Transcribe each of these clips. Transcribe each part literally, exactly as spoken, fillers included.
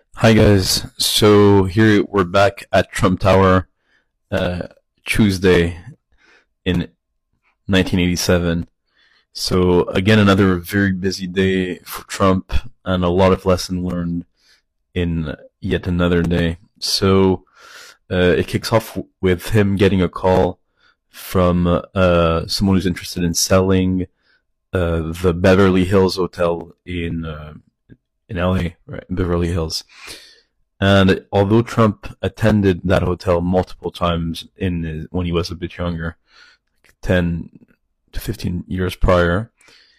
Hi guys, so here we're back at Trump Tower, uh, Tuesday in nineteen eighty-seven. So again, another very busy day for Trump and a lot of lesson learned in yet another day. So uh, it kicks off with him getting a call from uh, someone who's interested in selling uh, the Beverly Hills Hotel in uh, in L A, right, in Beverly Hills. And although Trump attended that hotel multiple times in his, when he was a bit younger, ten to fifteen years prior,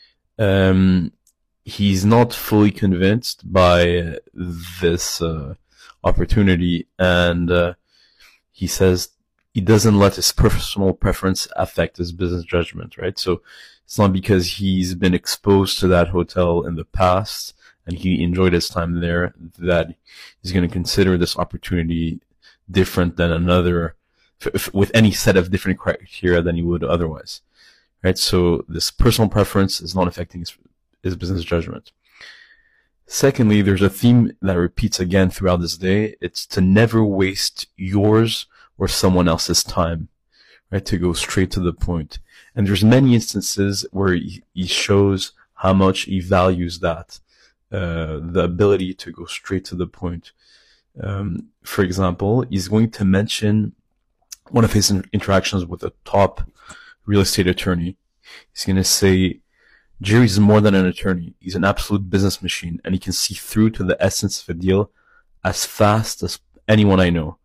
um, he's not fully convinced by this uh, opportunity, and uh, he says he doesn't let his personal preference affect his business judgment, right? So it's not because he's been exposed to that hotel in the past and he enjoyed his time there that he's going to consider this opportunity different than another, f- with any set of different criteria than he would otherwise, right? So this personal preference is not affecting his, his business judgment. Secondly, there's a theme that repeats again throughout this day. It's to never waste yours or someone else's time, right? To go straight to the point. And there's many instances where he, he shows how much he values that, uh, the ability to go straight to the point. Um, for example, he's going to mention one of his interactions with a top real estate attorney. He's going to say, Jerry's more than an attorney. He's an absolute business machine, and he can see through to the essence of a deal as fast as anyone I know.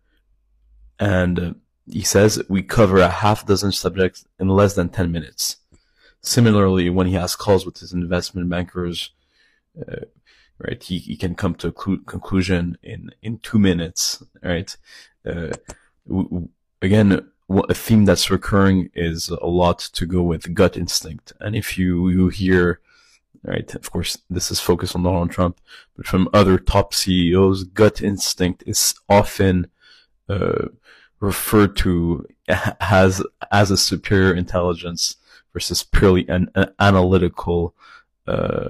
And uh, he says, we cover a half dozen subjects in less than ten minutes. Similarly, when he has calls with his investment bankers, uh, right, he, he can come to a clu- conclusion in, in two minutes, right? Uh, w- w- again, a theme that's recurring is a lot to go with gut instinct. And if you, you hear, right, of course, this is focused on Donald Trump, but from other top C E Os, gut instinct is often uh, referred to as, as a superior intelligence versus purely an, an analytical, uh,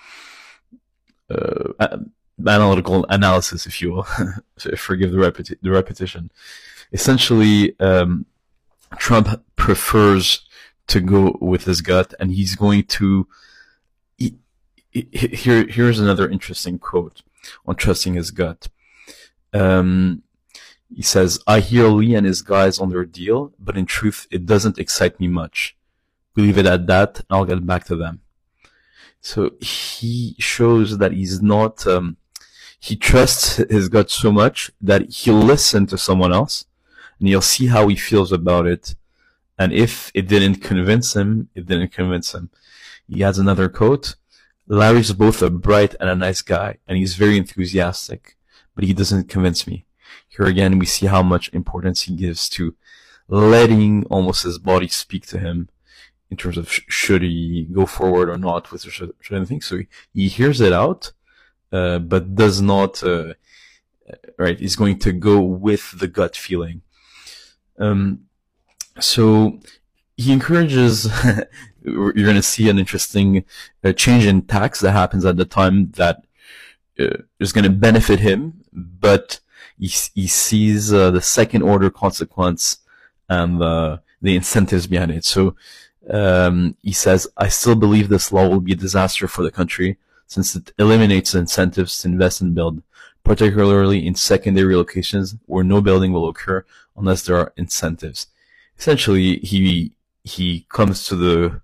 uh, analytical analysis, if you will. Forgive the, repeti- the repetition. Essentially, um, Trump prefers to go with his gut, and he's going to. He, he, here, here's another interesting quote on trusting his gut. Um, he says, "I hear Lee and his guys on their deal, but in truth, it doesn't excite me much. We leave it at that, and I'll get back to them." So he shows that he's not. Um, he trusts his gut so much that he'll listen to someone else, and you'll see how he feels about it. And if it didn't convince him, it didn't convince him. He has another quote. Larry's both a bright and a nice guy, and he's very enthusiastic, but he doesn't convince me. Here again, we see how much importance he gives to letting almost his body speak to him in terms of sh- should he go forward or not with certain things. So he, he hears it out, uh, but does not, uh, right, he's going to go with the gut feeling. Um, so he encourages, you're going to see an interesting uh, change in tax that happens at the time that uh, is going to benefit him, but he, he sees uh, the second order consequence and uh, the incentives behind it. So um, he says, I still believe this law will be a disaster for the country since it eliminates the incentives to invest and build, particularly in secondary locations where no building will occur unless there are incentives. Essentially, he he comes to the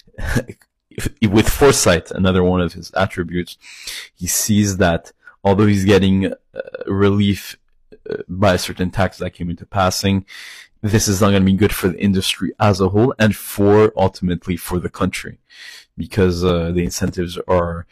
with foresight, another one of his attributes. He sees that although he's getting uh, relief uh, by a certain tax that came into passing, this is not going to be good for the industry as a whole and for ultimately for the country, because uh, the incentives are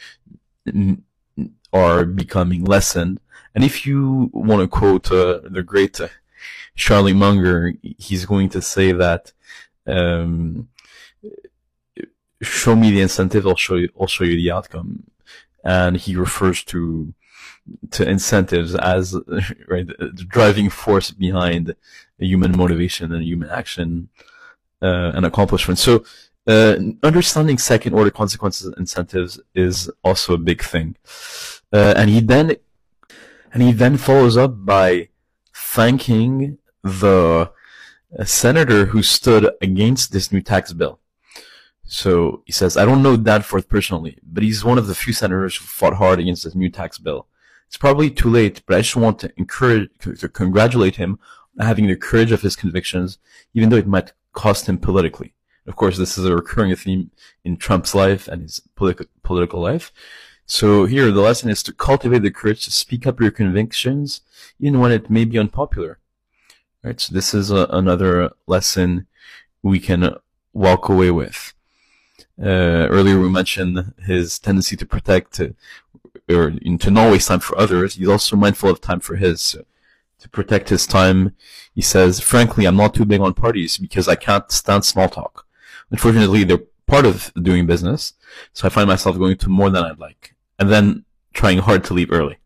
are becoming lessened. And if you want to quote uh, the great uh, Charlie Munger, he's going to say that, um, show me the incentive, I'll show you, I'll show you the outcome. And he refers to, to incentives as, right, the driving force behind human motivation and human action, uh, and accomplishment. So, uh, understanding second order consequences and incentives is also a big thing. Uh, and he then And he then follows up by thanking the senator who stood against this new tax bill. So he says, I don't know Danforth personally, but he's one of the few senators who fought hard against this new tax bill. It's probably too late, but I just want to encourage, to congratulate him on having the courage of his convictions, even though it might cost him politically. Of course, this is a recurring theme in Trump's life and his political political life. So here, the lesson is to cultivate the courage to speak up your convictions, even when it may be unpopular. Right? So this is a, another lesson we can walk away with. Uh, earlier we mentioned his tendency to protect, uh, or to not waste time for others. He's also mindful of time for his. So to protect his time, he says, frankly, I'm not too big on parties because I can't stand small talk. Unfortunately, they're part of doing business, so I find myself going to more than I'd like, and then trying hard to leave early.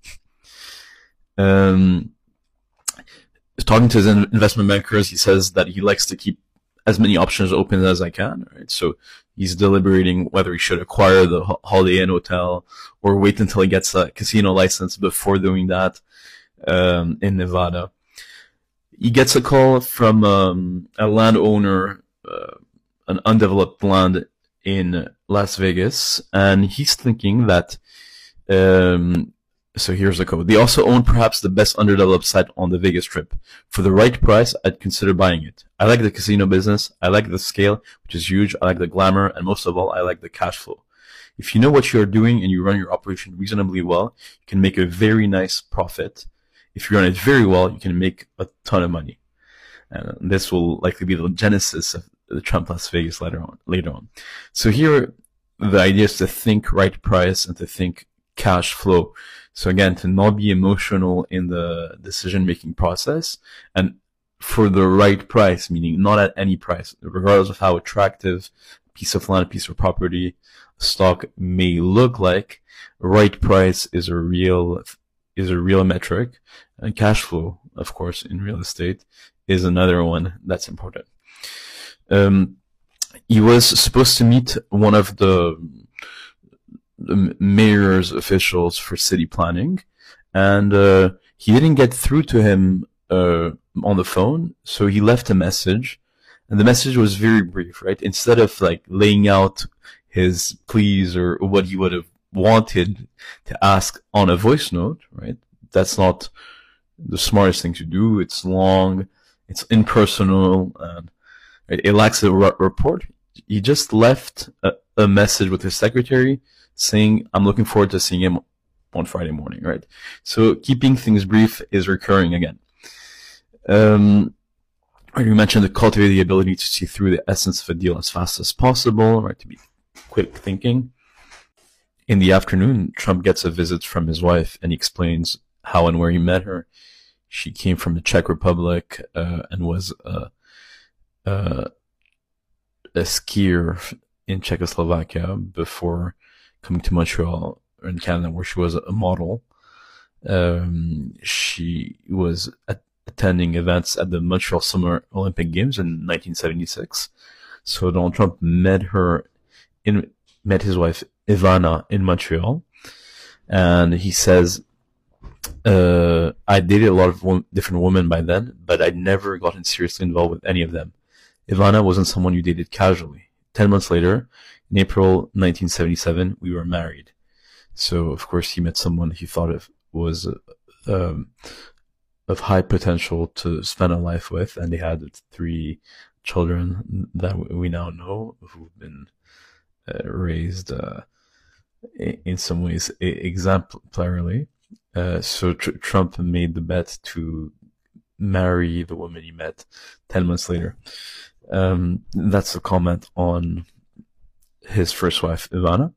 Um, talking to his investment bankers, he says that he likes to keep as many options open as I can. Right? So he's deliberating whether he should acquire the Holiday Inn hotel or wait until he gets a casino license before doing that um, in Nevada. He gets a call from um, a landowner, uh, an undeveloped land in Las Vegas, and he's thinking that, um, so here's the code. They also own perhaps the best underdeveloped site on the Vegas Strip. For the right price, I'd consider buying it. I like the casino business. I like the scale, which is huge. I like the glamour, and most of all, I like the cash flow. If you know what you're doing and you run your operation reasonably well, you can make a very nice profit. If you run it very well, you can make a ton of money. And this will likely be the genesis of the Trump Las Vegas later on. Later on. So here, the idea is to think right price and to think cash flow. So again, to not be emotional in the decision-making process, and for the right price, meaning not at any price, regardless of how attractive a piece of land, a piece of property, a stock may look like, right price is a real, is a real metric. And cash flow, of course, in real estate is another one that's important. Um, he was supposed to meet one of the, the mayor's officials for city planning, and uh, he didn't get through to him uh, on the phone, so he left a message, and the message was very brief, right? Instead of like laying out his pleas or what he would have wanted to ask on a voice note, right? That's not the smartest thing to do. It's long, it's impersonal, and it lacks a report. He just left a, a message with his secretary saying, I'm looking forward to seeing him on Friday morning, right? So keeping things brief is recurring again. Um, you mentioned to cultivate the ability to see through the essence of a deal as fast as possible, right? To be quick thinking. In the afternoon, Trump gets a visit from his wife, and he explains how and where he met her. She came from the Czech Republic uh, and was a Uh, a skier in Czechoslovakia before coming to Montreal or in Canada, where she was a model. Um, she was at, attending events at the Montreal Summer Olympic Games in nineteen seventy-six. So Donald Trump met her in, met his wife Ivana in Montreal, and he says, uh, I dated a lot of wo- different women by then, but I'd never gotten seriously involved with any of them. Ivana wasn't someone you dated casually. Ten months later, in April nineteen seventy-seven, we were married. So, of course, he met someone he thought of was uh, um, of high potential to spend a life with, and they had three children that we now know who've been uh, raised uh, in some ways exemplarily. Uh, so tr- Trump made the bet to marry the woman he met ten months later. Um, that's a comment on his first wife, Ivana.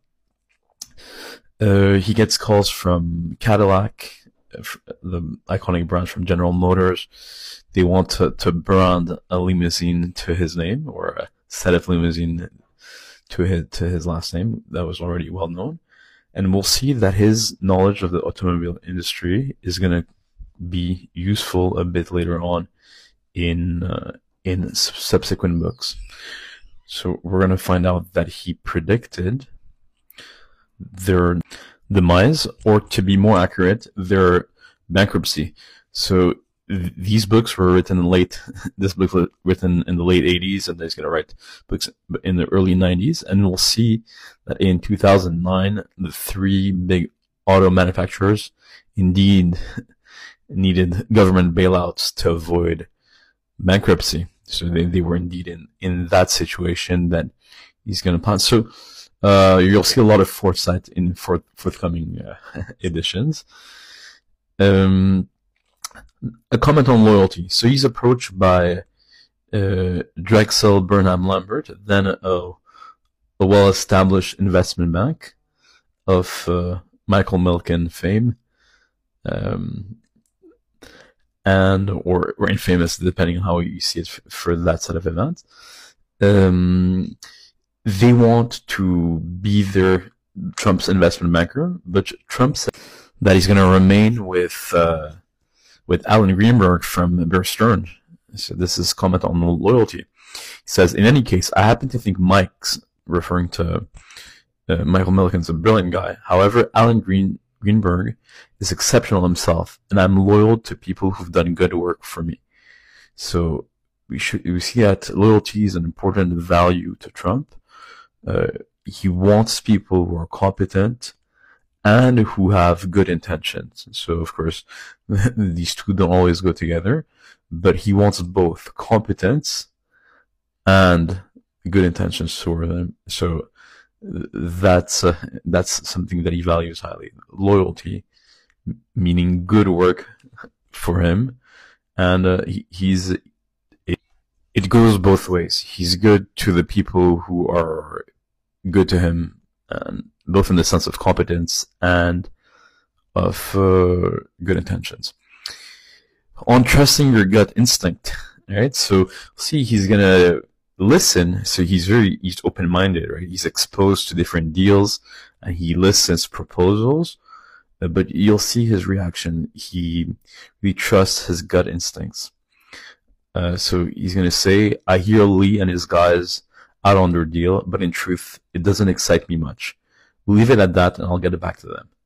Uh, he gets calls from Cadillac, the iconic brand from General Motors. They want to, to brand a limousine to his name, or a set of limousine to his, to his last name. That was already well known. And we'll see that his knowledge of the automobile industry is going to be useful a bit later on in, uh, in subsequent books. So we're going to find out that he predicted their demise, or to be more accurate, their bankruptcy. So th- these books were written in late, this book was written in the late eighties, and he's going to write books in the early nineties. And we'll see that in two thousand nine, the three big auto manufacturers indeed needed government bailouts to avoid bankruptcy. So they, they were indeed in, in that situation that he's going to pass. So uh, you'll see a lot of foresight in forth, forthcoming uh, editions. Um, a comment on loyalty. So he's approached by uh, Drexel Burnham Lambert, then a, a well-established investment bank of uh, Michael Milken fame. Um, and or, or infamous, depending on how you see it, for that set of events. Um, they want to be their Trump's investment banker, but Trump said that he's going to remain with uh, with Alan Greenberg from Bear Stearns. So this is comment on loyalty. He says, in any case, I happen to think Mike's, referring to uh, Michael Milken's, a brilliant guy. However, Alan Green Greenberg is exceptional himself, and I'm loyal to people who've done good work for me. So we should we see that loyalty is an important value to Trump. Uh, he wants people who are competent and who have good intentions. So of course, these two don't always go together, but he wants both competence and good intentions for them. So that's uh, that's something that he values highly. Loyalty, meaning good work for him, and uh, he, he's it, it goes both ways. He's good to the people who are good to him, and both in the sense of competence and of uh, good intentions. On trusting your gut instinct, right? So see, he's gonna listen. So he's very he's open-minded, right? He's exposed to different deals, and he listens to proposals. Uh, but you'll see his reaction. He really trusts his gut instincts. Uh, so he's gonna say, "I hear Lee and his guys out on their deal, but in truth, it doesn't excite me much. We'll leave it at that, and I'll get it back to them."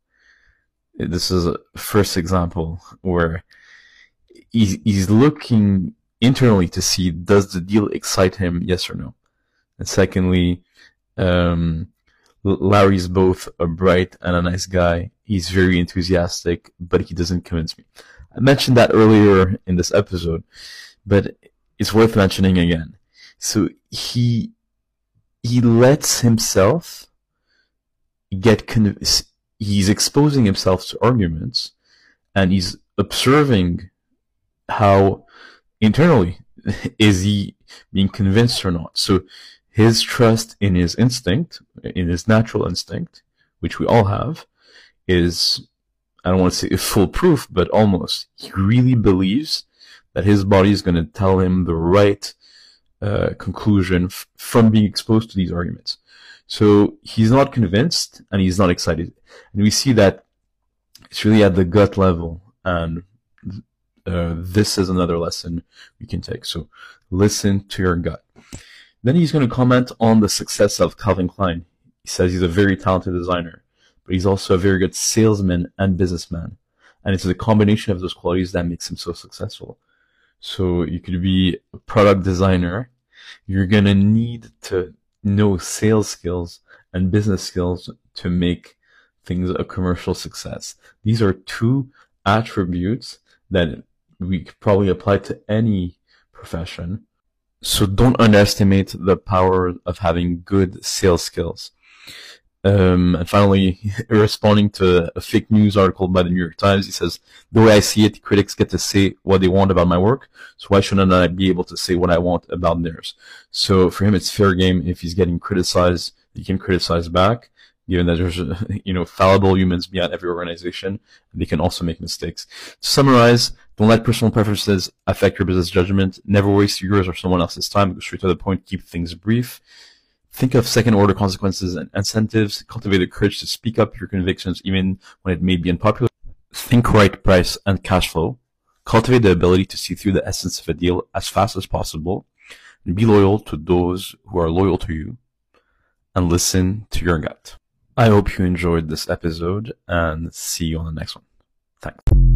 This is a first example where he's, he's looking internally to see, does the deal excite him, yes or no? And secondly, um, Larry's both a bright and a nice guy. He's very enthusiastic, but he doesn't convince me. I mentioned that earlier in this episode, but it's worth mentioning again. So he he lets himself get convinced. He's exposing himself to arguments, and he's observing how internally is he being convinced or not. So his trust in his instinct, in his natural instinct, which we all have, is, I don't want to say foolproof, but almost. He really believes that his body is going to tell him the right uh, conclusion f- from being exposed to these arguments. So he's not convinced, and he's not excited. And we see that it's really at the gut level, and uh, this is another lesson we can take. So listen to your gut. Then he's going to comment on the success of Calvin Klein. He says he's a very talented designer, but he's also a very good salesman and businessman. And it's the combination of those qualities that makes him so successful. So you could be a product designer. You're going to need to know sales skills and business skills to make things a commercial success. These are two attributes that we could probably apply to any profession. So don't underestimate the power of having good sales skills. Um, and finally, responding to a fake news article by the New York Times, he says, the way I see it, critics get to say what they want about my work, so why shouldn't I be able to say what I want about theirs? So for him, it's fair game. If he's getting criticized, he can criticize back, given that there's, you know, fallible humans beyond every organization, and they can also make mistakes. To summarize, don't let personal preferences affect your business judgment. Never waste yours or someone else's time. Go straight to the point. Keep things brief. Think of second-order consequences and incentives. Cultivate the courage to speak up your convictions even when it may be unpopular. Think right price and cash flow. Cultivate the ability to see through the essence of a deal as fast as possible. And be loyal to those who are loyal to you. And listen to your gut. I hope you enjoyed this episode, and see you on the next one. Thanks.